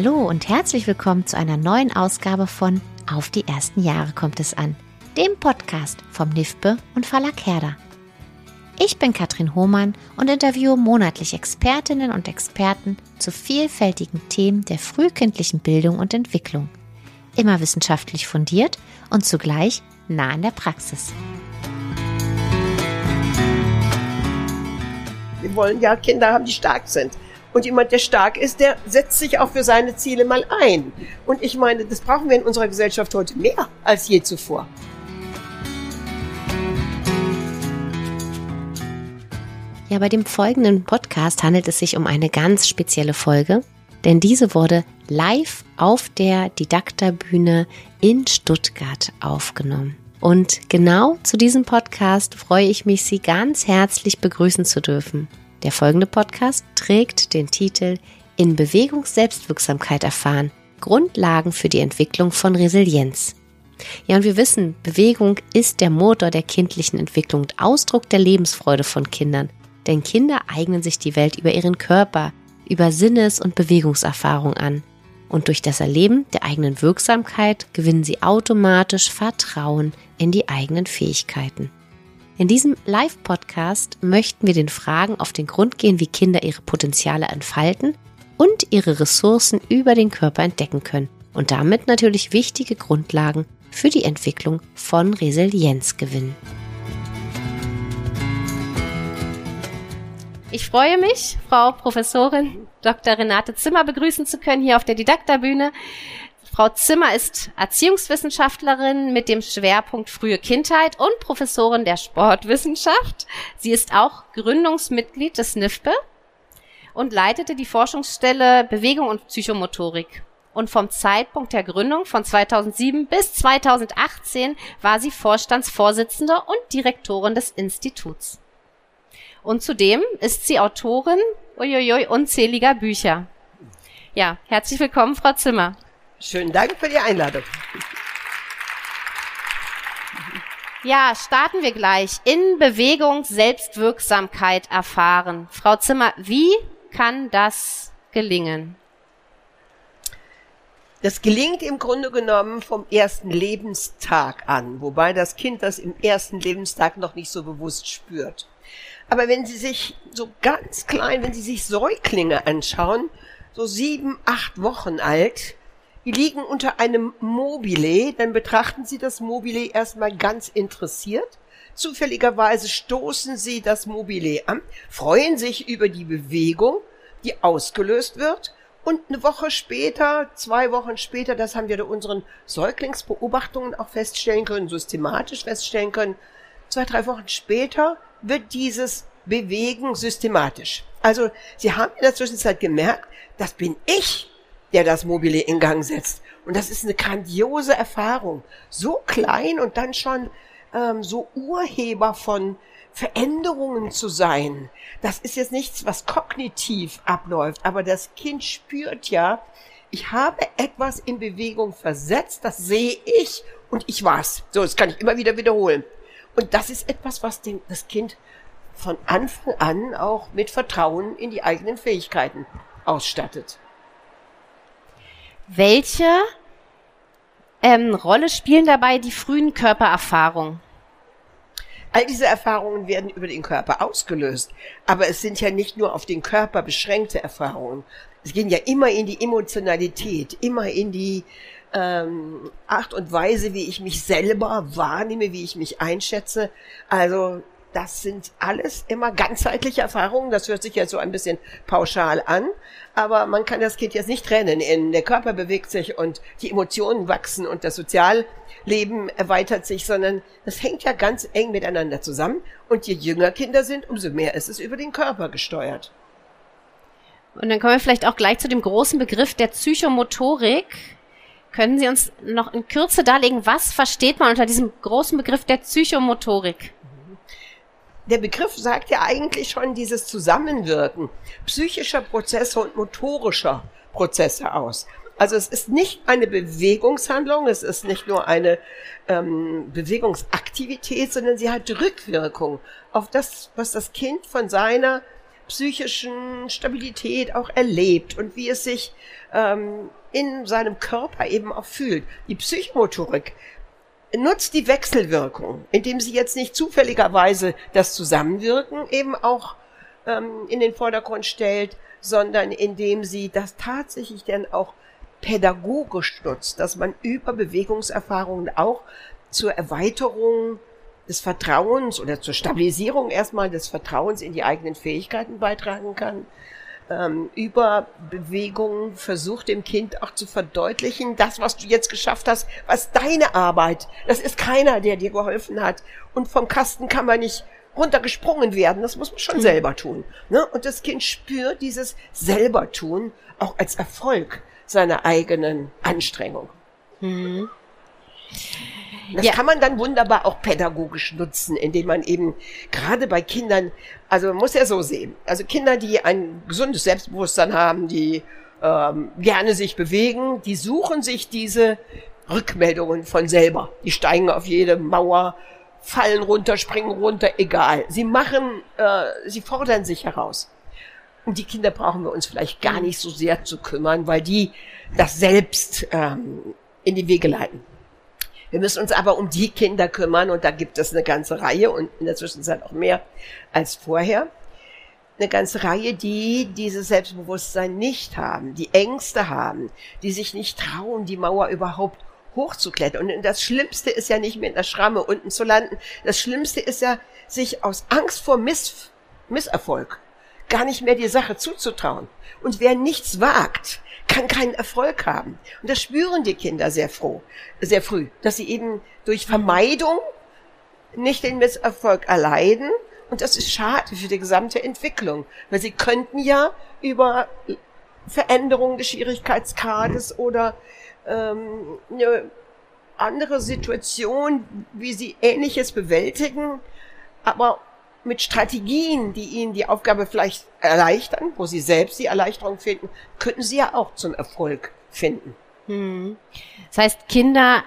Hallo und herzlich willkommen zu einer neuen Ausgabe von Auf die ersten Jahre kommt es an, dem Podcast vom NIFBE und Verlag Herder. Ich bin Katrin Hohmann und interviewe monatlich Expertinnen und Experten zu vielfältigen Themen der frühkindlichen Bildung und Entwicklung. Immer wissenschaftlich fundiert und zugleich nah an der Praxis. Wir wollen ja Kinder haben, die stark sind. Und jemand, der stark ist, der setzt sich auch für seine Ziele mal ein. Und ich meine, das brauchen wir in unserer Gesellschaft heute mehr als je zuvor. Ja, bei dem folgenden Podcast handelt es sich um eine ganz spezielle Folge, denn diese wurde live auf der Didakta-Bühne in Stuttgart aufgenommen. Und genau zu diesem Podcast freue ich mich, Sie ganz herzlich begrüßen zu dürfen. Der folgende Podcast trägt den Titel In Bewegung Selbstwirksamkeit erfahren – Grundlagen für die Entwicklung von Resilienz. Ja, und wir wissen, Bewegung ist der Motor der kindlichen Entwicklung und Ausdruck der Lebensfreude von Kindern. Denn Kinder eignen sich die Welt über ihren Körper, über Sinnes- und Bewegungserfahrung an. Und durch das Erleben der eigenen Wirksamkeit gewinnen sie automatisch Vertrauen in die eigenen Fähigkeiten. In diesem Live-Podcast möchten wir den Fragen auf den Grund gehen, wie Kinder ihre Potenziale entfalten und ihre Ressourcen über den Körper entdecken können und damit natürlich wichtige Grundlagen für die Entwicklung von Resilienz gewinnen. Ich freue mich, Frau Professorin Dr. Renate Zimmer begrüßen zu können hier auf der Didakta-Bühne. Frau Zimmer ist Erziehungswissenschaftlerin mit dem Schwerpunkt frühe Kindheit und Professorin der Sportwissenschaft. Sie ist auch Gründungsmitglied des NIFBE und leitete die Forschungsstelle Bewegung und Psychomotorik. Und vom Zeitpunkt der Gründung von 2007 bis 2018 war sie Vorstandsvorsitzende und Direktorin des Instituts. Und zudem ist sie Autorin unzähliger Bücher. Ja, herzlich willkommen, Frau Zimmer. Schönen Dank für die Einladung. Ja, starten wir gleich. In Bewegung Selbstwirksamkeit erfahren. Frau Zimmer, wie kann das gelingen? Das gelingt im Grunde genommen vom ersten Lebenstag an, wobei das Kind das im ersten Lebenstag noch nicht so bewusst spürt. Aber wenn Sie sich so ganz klein, wenn Sie sich Säuglinge anschauen, so 7, 8 Wochen alt, die liegen unter einem Mobile, dann betrachten Sie das Mobile erstmal ganz interessiert. Zufälligerweise stoßen Sie das Mobile an, freuen sich über die Bewegung, die ausgelöst wird. Und eine Woche später, 2 Wochen später, das haben wir in unseren Säuglingsbeobachtungen auch feststellen können, systematisch feststellen können, 2, 3 Wochen später wird dieses Bewegen systematisch. Also Sie haben in der Zwischenzeit gemerkt, das bin ich, der das Mobile in Gang setzt. Und das ist eine grandiose Erfahrung. So klein und dann schon so Urheber von Veränderungen zu sein. Das ist jetzt nichts, was kognitiv abläuft, aber das Kind spürt ja, ich habe etwas in Bewegung versetzt, das sehe ich und ich war's. So, das kann ich immer wieder wiederholen. Und das ist etwas, was das Kind von Anfang an auch mit Vertrauen in die eigenen Fähigkeiten ausstattet. Welche Rolle spielen dabei die frühen Körpererfahrungen? All diese Erfahrungen werden über den Körper ausgelöst, aber es sind ja nicht nur auf den Körper beschränkte Erfahrungen. Es gehen ja immer in die Emotionalität, immer in die Art und Weise, wie ich mich selber wahrnehme, wie ich mich einschätze. Also das sind alles immer ganzheitliche Erfahrungen. Das hört sich ja so ein bisschen pauschal an, aber man kann das Kind jetzt nicht trennen. Der Körper bewegt sich und die Emotionen wachsen und das Sozialleben erweitert sich, sondern das hängt ja ganz eng miteinander zusammen. Und je jünger Kinder sind, umso mehr ist es über den Körper gesteuert. Und dann kommen wir vielleicht auch gleich zu dem großen Begriff der Psychomotorik. Können Sie uns noch in Kürze darlegen, was versteht man unter diesem großen Begriff der Psychomotorik? Der Begriff sagt ja eigentlich schon dieses Zusammenwirken psychischer Prozesse und motorischer Prozesse aus. Also es ist nicht eine Bewegungshandlung, es ist nicht nur eine Bewegungsaktivität, sondern sie hat Rückwirkung auf das, was das Kind von seiner psychischen Stabilität auch erlebt und wie es sich in seinem Körper eben auch fühlt. Die Psychomotorik nutzt die Wechselwirkung, indem sie jetzt nicht zufälligerweise das Zusammenwirken eben auch in den Vordergrund stellt, sondern indem sie das tatsächlich dann auch pädagogisch nutzt, dass man über Bewegungserfahrungen auch zur Erweiterung des Vertrauens oder zur Stabilisierung erstmal des Vertrauens in die eigenen Fähigkeiten beitragen kann. Über Bewegungen versucht dem Kind auch zu verdeutlichen, das, was du jetzt geschafft hast, was deine Arbeit, das ist keiner, der dir geholfen hat. Und vom Kasten kann man nicht runtergesprungen werden, das muss man schon selber tun. Ne? Und das Kind spürt dieses selber tun auch als Erfolg seiner eigenen Anstrengung. Mhm. Das kann man dann wunderbar auch pädagogisch nutzen, indem man eben gerade bei Kindern, also man muss ja so sehen, also Kinder, die ein gesundes Selbstbewusstsein haben, die gerne sich bewegen, die suchen sich diese Rückmeldungen von selber. Die steigen auf jede Mauer, fallen runter, springen runter, egal. Sie fordern sich heraus. Um die Kinder brauchen wir uns vielleicht gar nicht so sehr zu kümmern, weil die das selbst in die Wege leiten. Wir müssen uns aber um die Kinder kümmern und da gibt es eine ganze Reihe und in der Zwischenzeit auch mehr als vorher. Eine ganze Reihe, die dieses Selbstbewusstsein nicht haben, die Ängste haben, die sich nicht trauen, die Mauer überhaupt hochzuklettern. Und das Schlimmste ist ja nicht mit einer Schramme unten zu landen. Das Schlimmste ist ja, sich aus Angst vor Misserfolg gar nicht mehr die Sache zuzutrauen. Und wer nichts wagt, kann keinen Erfolg haben. Und das spüren die Kinder sehr früh, dass sie eben durch Vermeidung nicht den Misserfolg erleiden. Und das ist schade für die gesamte Entwicklung, weil sie könnten ja über Veränderungen des Schwierigkeitsgrades oder eine andere Situation, wie sie Ähnliches bewältigen, aber mit Strategien, die ihnen die Aufgabe vielleicht erleichtern, wo sie selbst die Erleichterung finden, könnten sie ja auch zum Erfolg finden. Das heißt, Kinder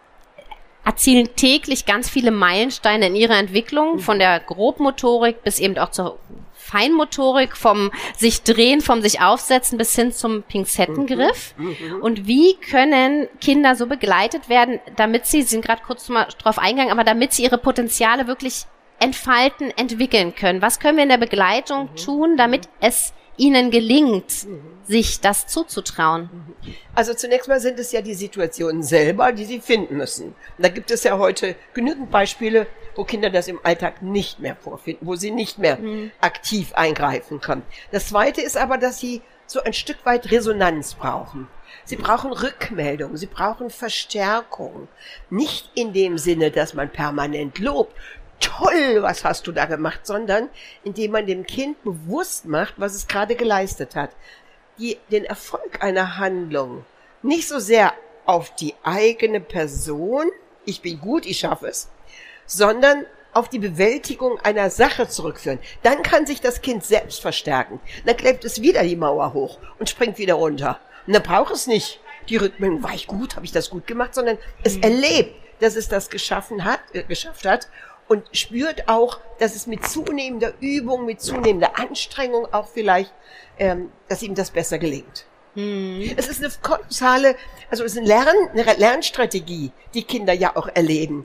erzielen täglich ganz viele Meilensteine in ihrer Entwicklung, von der Grobmotorik bis eben auch zur Feinmotorik, vom sich drehen, vom sich aufsetzen bis hin zum Pinzettengriff. Und wie können Kinder so begleitet werden, damit sie sind gerade kurz mal drauf eingegangen, aber damit sie ihre Potenziale wirklich entfalten, entwickeln können? Was können wir in der Begleitung tun, damit es ihnen gelingt, sich das zuzutrauen? Also zunächst mal sind es ja die Situationen selber, die sie finden müssen. Und da gibt es ja heute genügend Beispiele, wo Kinder das im Alltag nicht mehr vorfinden, wo sie nicht mehr aktiv eingreifen können. Das Zweite ist aber, dass sie so ein Stück weit Resonanz brauchen. Sie brauchen Rückmeldung, sie brauchen Verstärkung. Nicht in dem Sinne, dass man permanent lobt, toll, was hast du da gemacht, sondern indem man dem Kind bewusst macht, was es gerade geleistet hat. Den Erfolg einer Handlung nicht so sehr auf die eigene Person, ich bin gut, ich schaffe es, sondern auf die Bewältigung einer Sache zurückführen. Dann kann sich das Kind selbst verstärken. Dann klebt es wieder die Mauer hoch und springt wieder runter. Und dann braucht es nicht die Rückmeldung, war ich gut, habe ich das gut gemacht, sondern es erlebt, dass es das geschafft hat und spürt auch, dass es mit zunehmender Übung, mit zunehmender Anstrengung auch vielleicht, dass ihm das besser gelingt. Es ist eine kolossale, also es ist eine Lernstrategie, die Kinder ja auch erleben.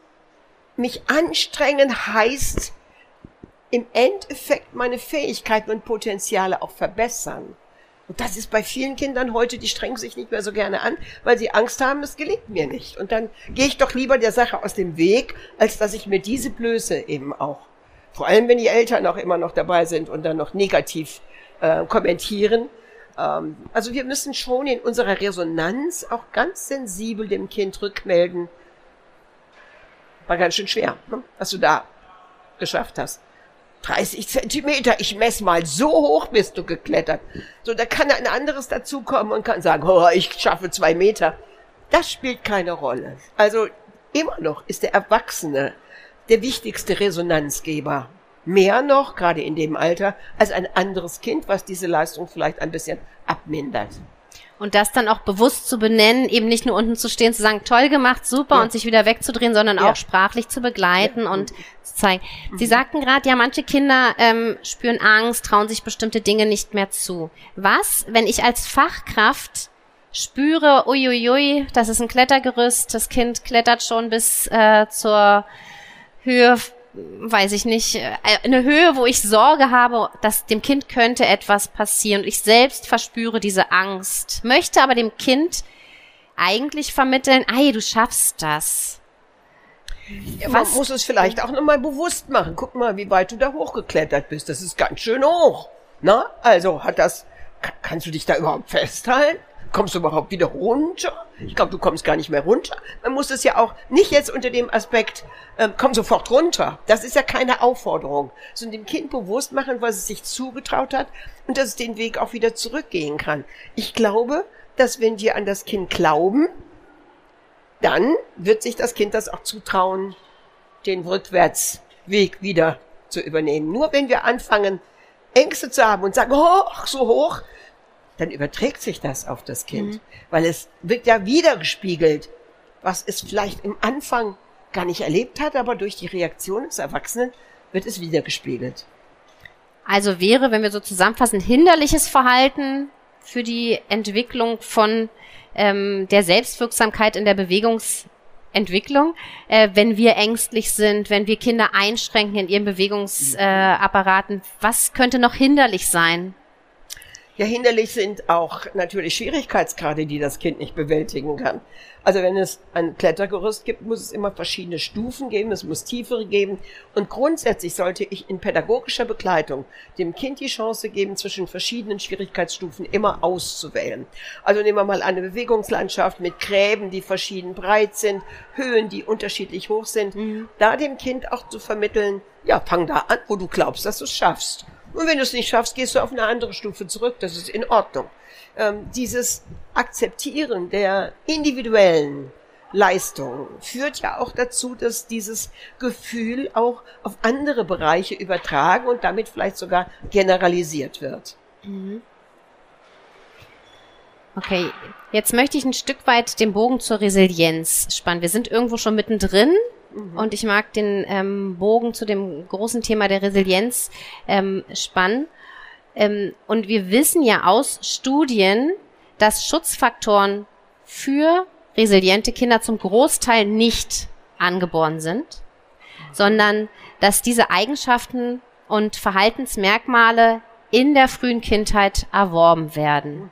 Mich anstrengen heißt im Endeffekt meine Fähigkeiten und Potenziale auch verbessern. Und das ist bei vielen Kindern heute, die strengen sich nicht mehr so gerne an, weil sie Angst haben, es gelingt mir nicht. Und dann gehe ich doch lieber der Sache aus dem Weg, als dass ich mir diese Blöße eben auch, vor allem wenn die Eltern auch immer noch dabei sind und dann noch negativ kommentieren. Also wir müssen schon in unserer Resonanz auch ganz sensibel dem Kind rückmelden. War ganz schön schwer, ne, was du da geschafft hast. 30 Zentimeter, ich messe mal, so hoch bist du geklettert. So, da kann ein anderes dazukommen und kann sagen, oh, ich schaffe 2 Meter. Das spielt keine Rolle. Also immer noch ist der Erwachsene der wichtigste Resonanzgeber. Mehr noch, gerade in dem Alter, als ein anderes Kind, was diese Leistung vielleicht ein bisschen abmindert. Und das dann auch bewusst zu benennen, eben nicht nur unten zu stehen, zu sagen, toll gemacht, super, und sich wieder wegzudrehen, sondern auch sprachlich zu begleiten und zu zeigen. Sie sagten gerade, ja, manche Kinder spüren Angst, trauen sich bestimmte Dinge nicht mehr zu. Was, wenn ich als Fachkraft spüre, uiuiui, das ist ein Klettergerüst, das Kind klettert schon bis zur Höhe, weiß ich nicht, eine Höhe, wo ich Sorge habe, dass dem Kind könnte etwas passieren. Und ich selbst verspüre diese Angst, möchte aber dem Kind eigentlich vermitteln, du schaffst das. Ja, man muss es vielleicht auch nochmal bewusst machen. Guck mal, wie weit du da hochgeklettert bist. Das ist ganz schön hoch. Na, also kannst du dich da überhaupt festhalten? Kommst du überhaupt wieder runter? Ich glaube, du kommst gar nicht mehr runter. Man muss es ja auch nicht jetzt unter dem Aspekt, komm sofort runter. Das ist ja keine Aufforderung, sondern dem Kind bewusst machen, was es sich zugetraut hat und dass es den Weg auch wieder zurückgehen kann. Ich glaube, dass wenn wir an das Kind glauben, dann wird sich das Kind das auch zutrauen, den Rückwärtsweg wieder zu übernehmen. Nur wenn wir anfangen, Ängste zu haben und sagen, hoch, so hoch, dann überträgt sich das auf das Kind, weil es wird ja wiedergespiegelt, was es vielleicht im Anfang gar nicht erlebt hat, aber durch die Reaktion des Erwachsenen wird es wiedergespiegelt. Also wäre, wenn wir so zusammenfassen, hinderliches Verhalten für die Entwicklung von der Selbstwirksamkeit in der Bewegungsentwicklung, wenn wir ängstlich sind, wenn wir Kinder einschränken in ihren Bewegungsapparaten, was könnte noch hinderlich sein? Ja, hinderlich sind auch natürlich Schwierigkeitsgrade, die das Kind nicht bewältigen kann. Also wenn es ein Klettergerüst gibt, muss es immer verschiedene Stufen geben, es muss tiefere geben. Und grundsätzlich sollte ich in pädagogischer Begleitung dem Kind die Chance geben, zwischen verschiedenen Schwierigkeitsstufen immer auszuwählen. Also nehmen wir mal eine Bewegungslandschaft mit Gräben, die verschieden breit sind, Höhen, die unterschiedlich hoch sind. Da dem Kind auch zu vermitteln, ja, fang da an, wo du glaubst, dass du es schaffst. Und wenn du es nicht schaffst, gehst du auf eine andere Stufe zurück. Das ist in Ordnung. Dieses Akzeptieren der individuellen Leistung führt ja auch dazu, dass dieses Gefühl auch auf andere Bereiche übertragen und damit vielleicht sogar generalisiert wird. Okay, jetzt möchte ich ein Stück weit den Bogen zur Resilienz spannen. Wir sind irgendwo schon mittendrin. Und ich mag den Bogen zu dem großen Thema der Resilienz spannen. Und wir wissen ja aus Studien, dass Schutzfaktoren für resiliente Kinder zum Großteil nicht angeboren sind, sondern dass diese Eigenschaften und Verhaltensmerkmale in der frühen Kindheit erworben werden.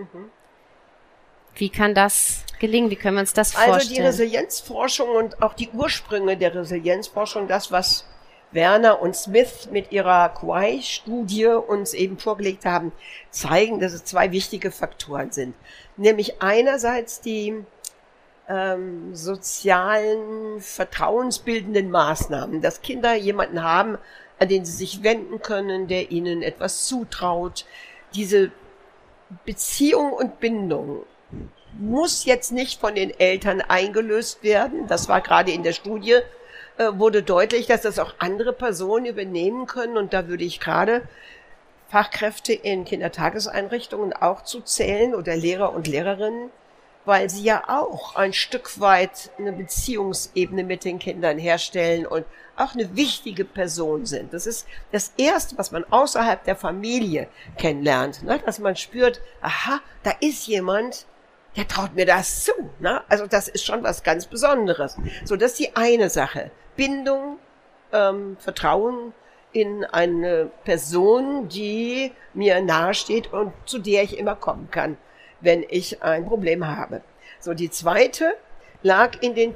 Wie kann das gelingen? Wie können wir uns das vorstellen? Also die Resilienzforschung und auch die Ursprünge der Resilienzforschung, das, was Werner und Smith mit ihrer Quay-Studie uns eben vorgelegt haben, zeigen, dass es zwei wichtige Faktoren sind. Nämlich einerseits die sozialen, vertrauensbildenden Maßnahmen, dass Kinder jemanden haben, an den sie sich wenden können, der ihnen etwas zutraut. Diese Beziehung und Bindung muss jetzt nicht von den Eltern eingelöst werden. Das war gerade in der Studie, wurde deutlich, dass das auch andere Personen übernehmen können. Und da würde ich gerade Fachkräfte in Kindertageseinrichtungen auch zu zählen oder Lehrer und Lehrerinnen, weil sie ja auch ein Stück weit eine Beziehungsebene mit den Kindern herstellen und auch eine wichtige Person sind. Das ist das Erste, was man außerhalb der Familie kennenlernt, ne? Dass man spürt, aha, da ist jemand, der traut mir das zu. Ne? Also das ist schon was ganz Besonderes. So, das ist die eine Sache. Bindung, Vertrauen in eine Person, die mir nahesteht und zu der ich immer kommen kann, wenn ich ein Problem habe. So, die zweite lag in den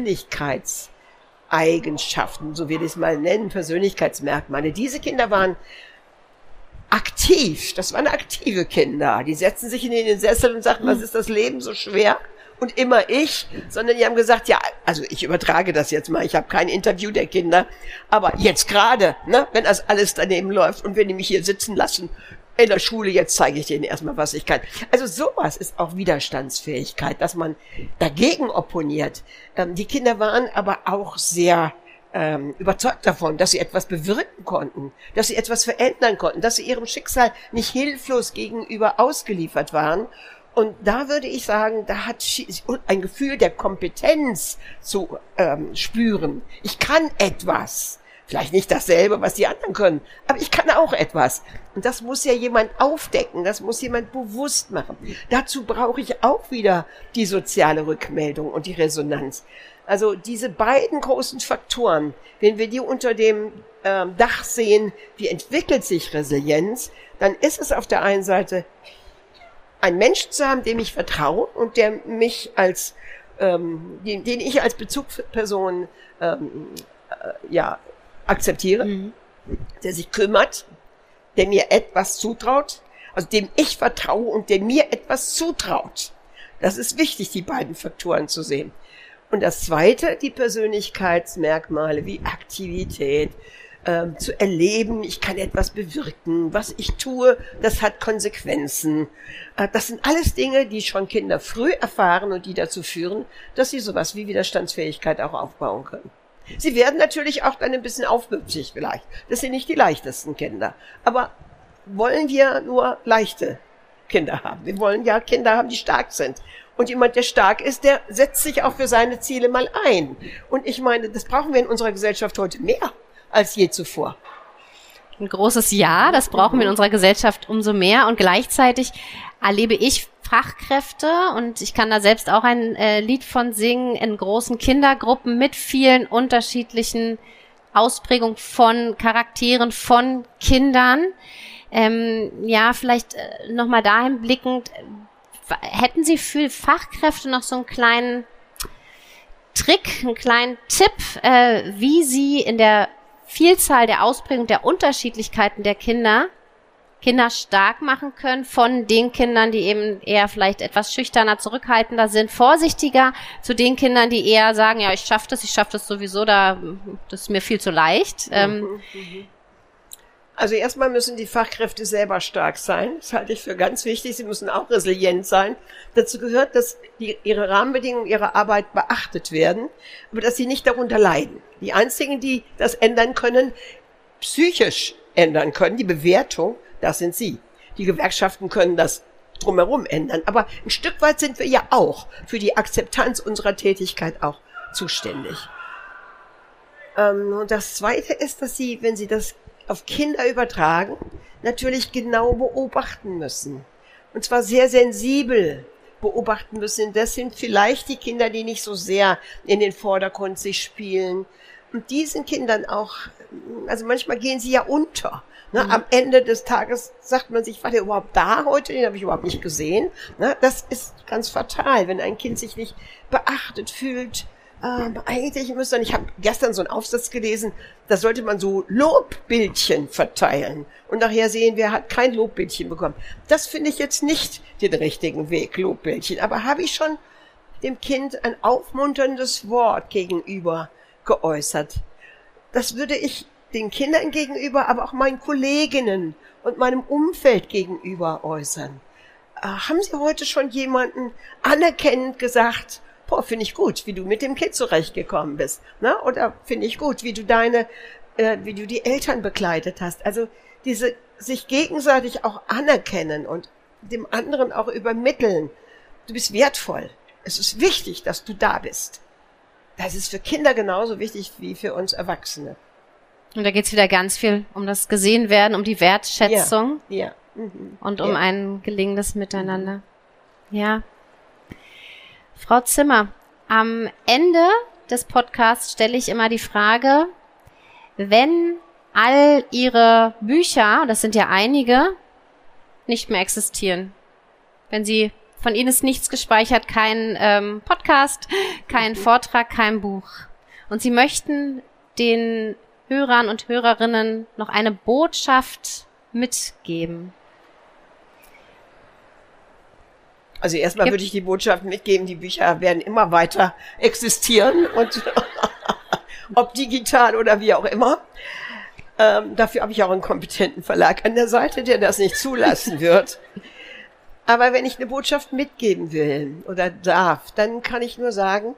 Persönlichkeitseigenschaften, so will ich es mal nennen, Persönlichkeitsmerkmale. Diese Kinder waren aktiv, das waren aktive Kinder. Die setzten sich in den Sessel und sagten, was ist das Leben so schwer? Und immer ich, sondern die haben gesagt, ja, also ich übertrage das jetzt mal, ich habe kein Interview der Kinder, aber jetzt gerade, ne, wenn das alles daneben läuft und wenn die mich hier sitzen lassen in der Schule, jetzt zeige ich denen erstmal, was ich kann. Also sowas ist auch Widerstandsfähigkeit, dass man dagegen opponiert. Die Kinder waren aber auch sehr überzeugt davon, dass sie etwas bewirken konnten, dass sie etwas verändern konnten, dass sie ihrem Schicksal nicht hilflos gegenüber ausgeliefert waren. Und da würde ich sagen, da hat ein Gefühl der Kompetenz zu spüren. Ich kann etwas. Vielleicht nicht dasselbe, was die anderen können, aber ich kann auch etwas. Und das muss ja jemand aufdecken, das muss jemand bewusst machen. Dazu brauche ich auch wieder die soziale Rückmeldung und die Resonanz. Also diese beiden großen Faktoren, wenn wir die unter dem Dach sehen, wie entwickelt sich Resilienz, dann ist es auf der einen Seite, einen Menschen zu haben, dem ich vertraue und der mich als, den ich als Bezugsperson akzeptiere, der sich kümmert, der mir etwas zutraut, also dem ich vertraue und der mir etwas zutraut. Das ist wichtig, die beiden Faktoren zu sehen. Und das Zweite, die Persönlichkeitsmerkmale wie Aktivität, zu erleben, ich kann etwas bewirken, was ich tue, das hat Konsequenzen. Das sind alles Dinge, die schon Kinder früh erfahren und die dazu führen, dass sie sowas wie Widerstandsfähigkeit auch aufbauen können. Sie werden natürlich auch dann ein bisschen aufmüpfig vielleicht. Das sind nicht die leichtesten Kinder. Aber wollen wir nur leichte Kinder haben? Wir wollen ja Kinder haben, die stark sind. Und jemand, der stark ist, der setzt sich auch für seine Ziele mal ein. Und ich meine, das brauchen wir in unserer Gesellschaft heute mehr als je zuvor. Ein großes Ja, das brauchen wir in unserer Gesellschaft umso mehr. Und gleichzeitig erlebe ich Fachkräfte, und ich kann da selbst auch ein Lied von singen, in großen Kindergruppen mit vielen unterschiedlichen Ausprägungen von Charakteren, von Kindern. Vielleicht nochmal dahin blickend, hätten Sie für Fachkräfte noch so einen kleinen Trick, einen kleinen Tipp, wie Sie in der Vielzahl der Ausprägung der Unterschiedlichkeiten der Kinder stark machen können, von den Kindern, die eben eher vielleicht etwas schüchterner, zurückhaltender sind, vorsichtiger, zu den Kindern, die eher sagen, ja, ich schaffe das sowieso, das ist mir viel zu leicht. Also erstmal müssen die Fachkräfte selber stark sein. Das halte ich für ganz wichtig. Sie müssen auch resilient sein. Dazu gehört, dass ihre Rahmenbedingungen ihrer Arbeit beachtet werden, aber dass sie nicht darunter leiden. Die einzigen, die das ändern können, psychisch ändern können, die Bewertung, das sind sie. Die Gewerkschaften können das drumherum ändern. Aber ein Stück weit sind wir ja auch für die Akzeptanz unserer Tätigkeit auch zuständig. Und das Zweite ist, dass Sie, wenn Sie das auf Kinder übertragen, natürlich genau beobachten müssen. Und zwar sehr sensibel beobachten müssen. Das sind vielleicht die Kinder, die nicht so sehr in den Vordergrund sich spielen. Und diesen Kindern auch, also manchmal gehen sie ja unter. Ne? Am Ende des Tages sagt man sich, war der überhaupt da heute? Den habe ich überhaupt nicht gesehen. Ne? Das ist ganz fatal, wenn ein Kind sich nicht beachtet fühlt. Eigentlich müsste man, ich habe gestern so einen Aufsatz gelesen, da sollte man so Lobbildchen verteilen. Und nachher sehen, wer hat kein Lobbildchen bekommen. Das finde ich jetzt nicht den richtigen Weg, Lobbildchen. Aber habe ich schon dem Kind ein aufmunterndes Wort gegenüber geäußert. Das würde ich den Kindern gegenüber, aber auch meinen Kolleginnen und meinem Umfeld gegenüber äußern. Haben Sie heute schon jemanden anerkennend gesagt, boah, finde ich gut, wie du mit dem Kind zurechtgekommen bist, ne? Oder finde ich gut, wie du die Eltern begleitet hast. Also diese sich gegenseitig auch anerkennen und dem anderen auch übermitteln. Du bist wertvoll. Es ist wichtig, dass du da bist. Das ist für Kinder genauso wichtig wie für uns Erwachsene. Und da geht's wieder ganz viel um das Gesehenwerden, um die Wertschätzung und um ein gelingendes Miteinander. Ja. Frau Zimmer, am Ende des Podcasts stelle ich immer die Frage, wenn all Ihre Bücher, das sind ja einige, nicht mehr existieren, wenn Sie, von Ihnen ist nichts gespeichert, kein Podcast, kein Vortrag, kein Buch, und Sie möchten den Hörern und Hörerinnen noch eine Botschaft mitgeben. Also erstmal würde ich die Botschaft mitgeben, die Bücher werden immer weiter existieren, und ob digital oder wie auch immer. Dafür habe ich auch einen kompetenten Verlag an der Seite, der das nicht zulassen wird. Aber wenn ich eine Botschaft mitgeben will oder darf, dann kann ich nur sagen,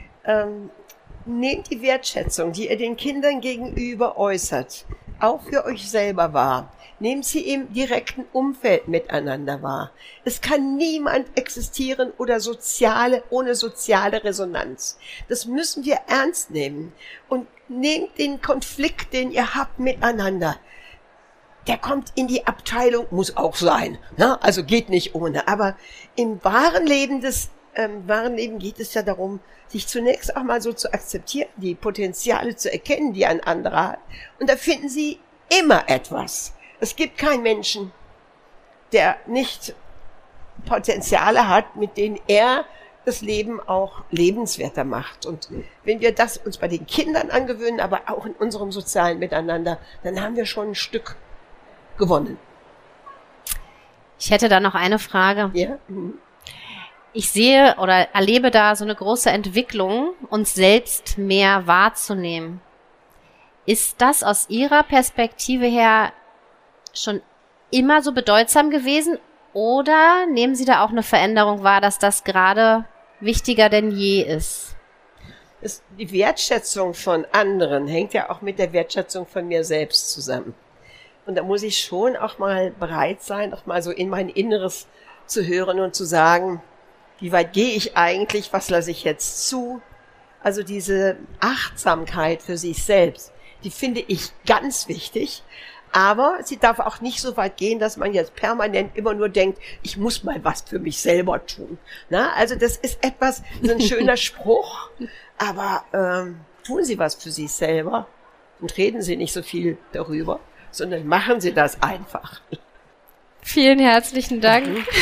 nehmt die Wertschätzung, die ihr den Kindern gegenüber äußert, auch für euch selber wahr. Nehmt sie im direkten Umfeld miteinander wahr. Es kann niemand existieren ohne soziale Resonanz. Das müssen wir ernst nehmen. Und nehmt den Konflikt, den ihr habt miteinander. Der kommt in die Abteilung, muss auch sein. Ne? Also geht nicht ohne. Aber im wahren Leben geht es ja darum, sich zunächst auch mal so zu akzeptieren, die Potenziale zu erkennen, die ein anderer hat. Und da finden Sie immer etwas. Es gibt keinen Menschen, der nicht Potenziale hat, mit denen er das Leben auch lebenswerter macht. Und wenn wir das uns bei den Kindern angewöhnen, aber auch in unserem sozialen Miteinander, dann haben wir schon ein Stück gewonnen. Ich hätte da noch eine Frage. Ja? Ich sehe oder erlebe da so eine große Entwicklung, uns selbst mehr wahrzunehmen. Ist das aus Ihrer Perspektive her schon immer so bedeutsam gewesen oder nehmen Sie da auch eine Veränderung wahr, dass das gerade wichtiger denn je ist? Die Wertschätzung von anderen hängt ja auch mit der Wertschätzung von mir selbst zusammen. Und da muss ich schon auch mal bereit sein, auch mal so in mein Inneres zu hören und zu sagen, wie weit gehe ich eigentlich, was lasse ich jetzt zu? Also diese Achtsamkeit für sich selbst, die finde ich ganz wichtig. Aber sie darf auch nicht so weit gehen, dass man jetzt permanent immer nur denkt, ich muss mal was für mich selber tun. Na, also das ist so ein schöner Spruch, aber tun Sie was für sich selber und reden Sie nicht so viel darüber, sondern machen Sie das einfach. Vielen herzlichen Dank.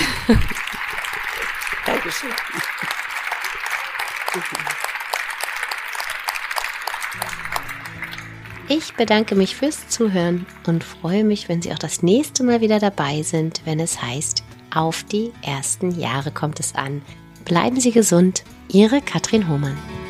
Dankeschön. Ich bedanke mich fürs Zuhören und freue mich, wenn Sie auch das nächste Mal wieder dabei sind, wenn es heißt, auf die ersten Jahre kommt es an. Bleiben Sie gesund, Ihre Katrin Hohmann.